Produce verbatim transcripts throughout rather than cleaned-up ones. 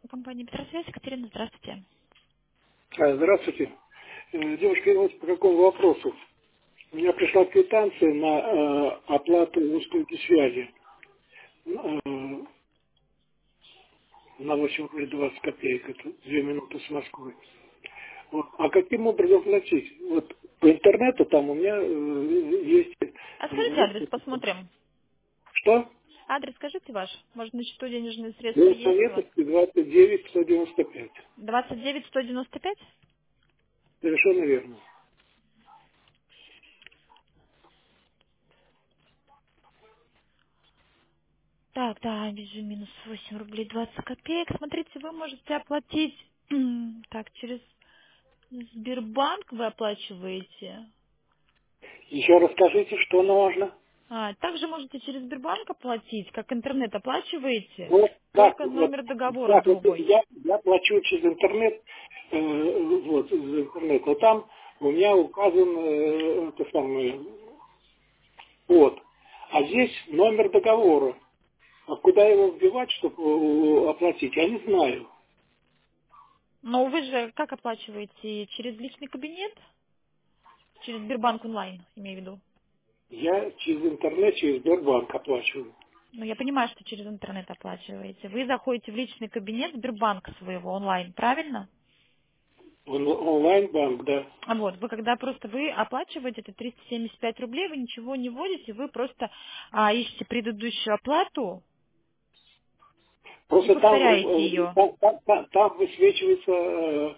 Компания Петросвязь, Екатерина, здравствуйте. А, Здравствуйте. Э, Девушка, я вот по какому вопросу? У меня пришла квитанция на э, оплату услуги связи э, на восемь рублей двадцать копеек. Это две минуты с Москвы. Вот. А каким образом платить? Вот по интернету там у меня э, есть... А скажите адрес, э, посмотрим. Что? Адрес скажите ваш. Может, на счету денежные средства Город есть у вас? Советовский, двадцать девять сто девяносто пять. двадцать девять сто девяносто пять? Совершенно верно. Так, да, вижу минус восемь рублей двадцать копеек. Смотрите, вы можете оплатить... м, Так, через Сбербанк вы оплачиваете. Еще расскажите, что нужно. А, также можете через Сбербанк оплатить, как интернет оплачиваете, Вот так, только вот, номер договора так, вот другой. я, я плачу через интернет, э, вот, из интернета, но там у меня указан э, это самое, вот. А здесь номер договора. А куда его вбивать, чтобы оплатить, я не знаю. Но вы же как оплачиваете? Через личный кабинет? Через Сбербанк онлайн, имею в виду. Я через интернет, через Сбербанк оплачиваю. Ну, я понимаю, что через интернет оплачиваете. Вы заходите в личный кабинет Сбербанка своего онлайн, правильно? Он- Онлайн-банк, да. А вот, вы когда просто вы оплачиваете это триста семьдесят пять рублей, вы ничего не вводите, вы просто а, ищете предыдущую оплату и Просто там, повторяете э, ее. там, там- там- там высвечивается э,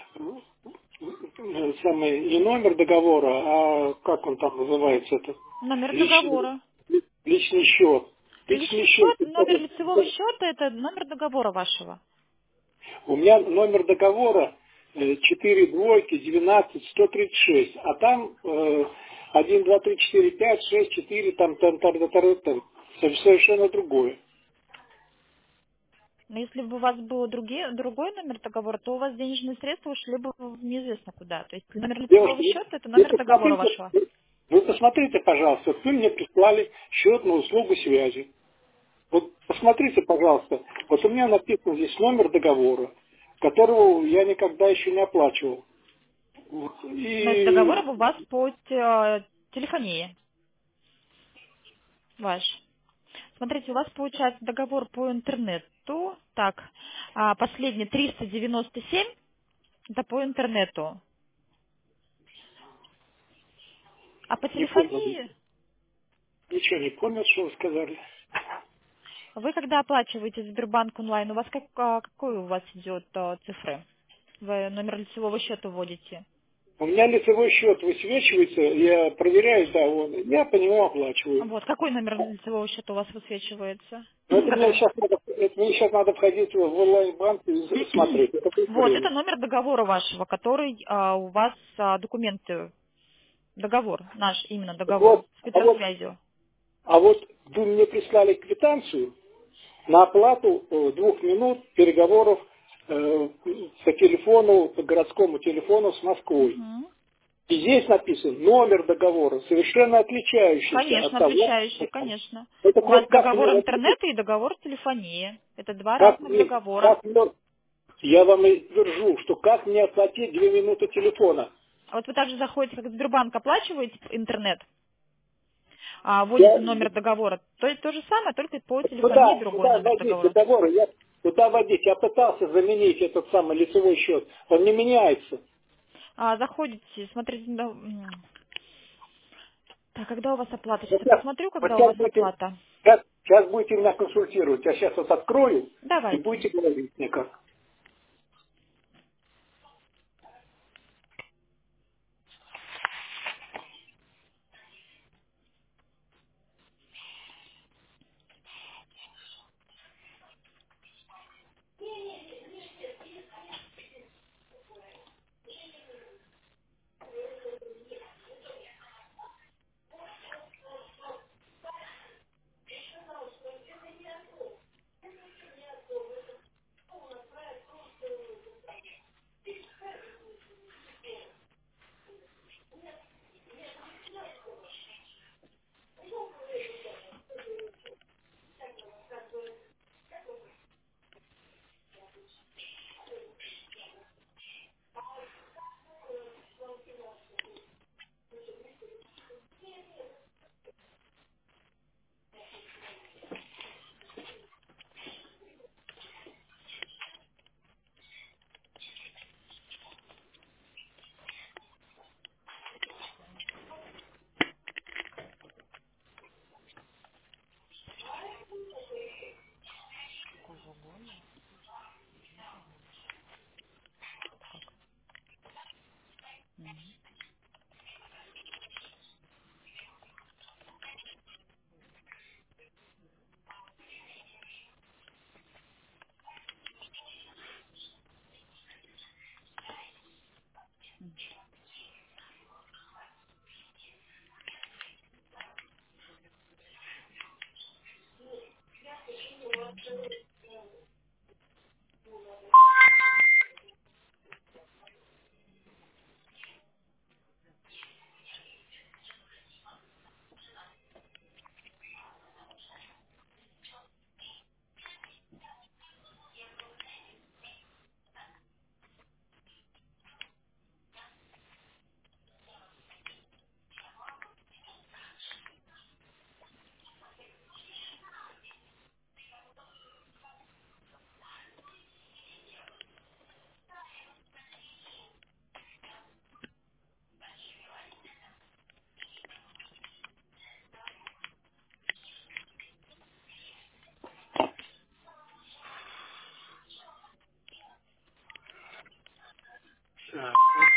э, самый не номер договора, а как он там называется, это Номер личный, договора. личный счет. Личный Личный счет. счет, номер лицевого счета это номер договора вашего. У меня номер договора э, четыре двойки девятнадцать сто тридцать шесть, а там э, один, два, три, четыре, пять, шесть, четыре, там, там, там, там, там, там, совершенно другое. Но если бы у вас был другие, другой номер договора, то у вас денежные средства ушли бы в неизвестно куда. То есть номер лицевого Девушка, вы, счета это вы номер договора посмотрите, вашего. вы посмотрите, пожалуйста, вы мне прислали счет на услугу связи. Вот посмотрите, пожалуйста, вот у меня написан здесь номер договора, которого я никогда еще не оплачивал. Вот. Но это договор И у вас по те- телефонии ваш. Смотрите, у вас получается договор по интернету. Так, а, последний триста девяносто семь, это по интернету. А по не понял, телефонии ничего не понял, что вы сказали. вы когда оплачиваете Сбербанк онлайн, у вас как, а, какой у вас идет а, цифры? Вы номер лицевого счета вводите? У меня лицевой счет высвечивается, я проверяю, да, он, я по нему оплачиваю. Вот, какой номер лицевого счета у вас высвечивается? Но это мне Который- сейчас надо, это мне сейчас надо входить в онлайн-банк и смотреть. Это будет Вот, это время. номер договора вашего, который а, у вас а, документы, договор, наш именно Так договор вот, с а вот, Петросвязью. а вот вы мне прислали квитанцию на оплату э, двух минут переговоров э, по телефону, по городскому телефону с Москвой. Мгм. И здесь написан номер договора, совершенно отличающийся от Конечно, того, отличающие, что там. конечно. Это У вас вот как договор мне, интернета и договор телефонии. Это два как разных мне, договора. как мне, я вам и держу, что как мне оплатить две минуты телефона. А вот вы также заходите, как в Сбербанк, оплачиваете интернет, а, вводите Я, номер договора, то есть то же самое, только по телефонии куда, другой куда номер вводить договора. договоры? Я, куда вводить? Я пытался заменить этот самый лицевой счет. Он не меняется. А, заходите, смотрите, да, м. так, когда у вас оплата? Сейчас Вот я сейчас, посмотрю, вот когда у сейчас вас будете, оплата. сейчас, сейчас будете меня консультировать. Я сейчас вот открою и Давайте. будете говорить мне как. Так,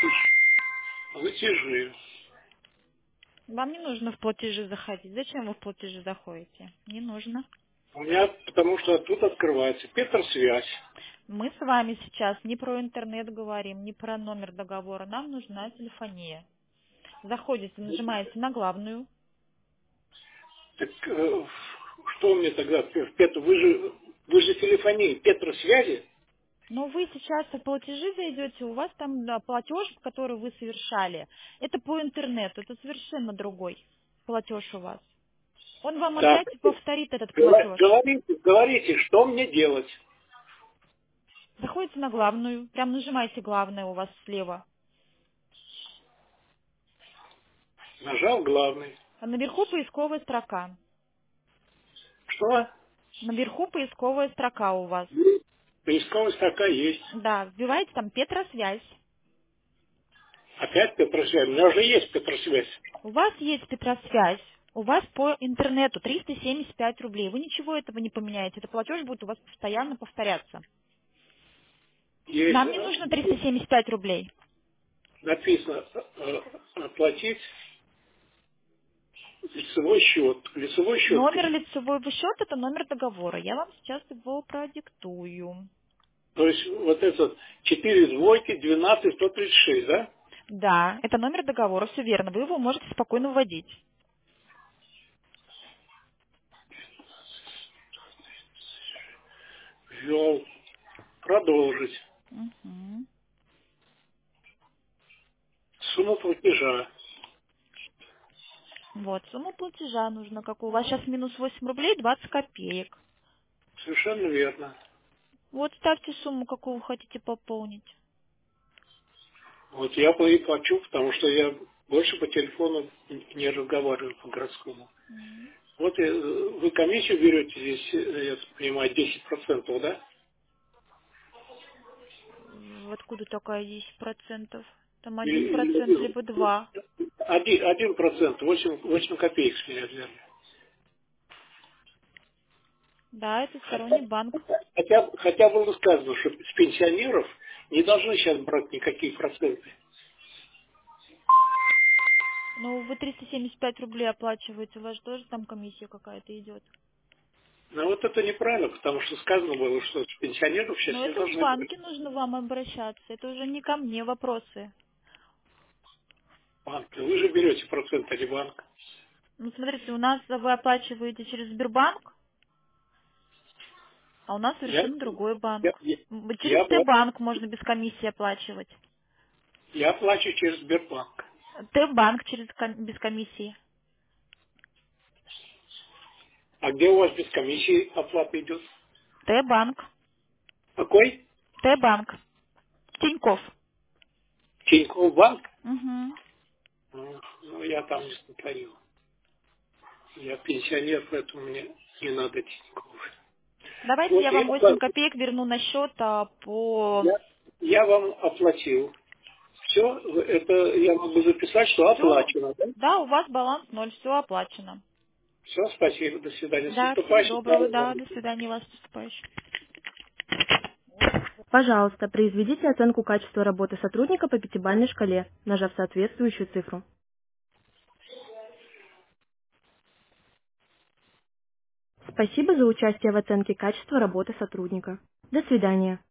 платежи. Вам не нужно в платежи заходить. Зачем вы в платежи заходите? Не нужно. У меня, потому что тут открывается Петросвязь. Мы с вами сейчас не про интернет говорим, не про номер договора. Нам нужна телефония. Заходите, нажимаете на главную. Так э, что мне тогда, в Петр, вы же, вы же телефония, Петросвязи? Но вы сейчас в платежи зайдете, у вас там да, платеж, который вы совершали. Это по интернету, это совершенно другой платеж у вас. Он вам Так, опять повторит этот говор- платеж. говорите, говорите, что мне делать? Заходите на главную, прям нажимаете главное у вас слева. Нажал главный. А наверху поисковая строка. Что? Наверху поисковая строка у вас. Поисковая строка есть. Да, вбиваете там Петросвязь. Опять Петросвязь. У меня уже есть Петросвязь. У вас есть Петросвязь. У вас по интернету триста семьдесят пять рублей. Вы ничего этого не поменяете. Этот платеж будет у вас постоянно повторяться. Есть Нам не э, нужно триста семьдесят пять рублей. написано э, оплатить лицевой счет. Лицевой счет. Номер лицевого счета – это номер договора. Я вам сейчас его продиктую. То есть вот этот четыре двойки двенадцать сто тридцать шесть, да? Да, это номер договора, все верно. Вы его можете спокойно вводить. Ввел. Продолжить. Мгм. Сумма платежа. Вот, сумма платежа нужна, как у вас сейчас минус восемь рублей двадцать копеек. Совершенно верно. Вот ставьте сумму, какую вы хотите пополнить. Вот я и плачу, потому что я больше по телефону не разговариваю по городскому. Мгм. Вот э, вы комиссию берете здесь, э, я так понимаю, десять процентов, да? М, Откуда такая десять процентов? Там один Или, процент или- либо два. один, один процент, восемь, восемь копеек с меня взяли. Да, это Хотя, сторонний банк. хотя, хотя было сказано, что с пенсионеров не должны сейчас брать никакие проценты. Ну, вы триста семьдесят пять рублей оплачиваете, у вас же тоже там комиссия какая-то идет. Но вот это неправильно, потому что сказано было, что с пенсионеров сейчас Но не это в должны брать банке нужно вам обращаться. Это уже не ко мне вопросы. банки. Вы же берете процент, а не банк. Ну, смотрите, у нас вы оплачиваете через Сбербанк, а у нас Я, совершенно другой я, банк. я, М, Через я пла- Т-банк можно без комиссии оплачивать. я плачу через Сбербанк. Т-банк через ком- без комиссии. А где у вас без комиссии оплата идет? Т-банк. Какой? Т-банк. Тинькофф. Тинькофф банк? Угу. Ну, ну, я там не сотворил. Я пенсионер, поэтому мне не надо Тинькофф. Давайте Вот я я, вам восемь копеек верну на счет а, по... я, я вам оплатил. Все, это я могу записать, что Все. оплачено, да? Да, у вас баланс ноль, все оплачено. Все, спасибо, до свидания. С Да, всего наступающим доброго, да, праздником. до свидания, вас наступающим. Пожалуйста, произведите оценку качества работы сотрудника по пятибалльной шкале, нажав соответствующую цифру. Спасибо за участие в оценке качества работы сотрудника. До свидания.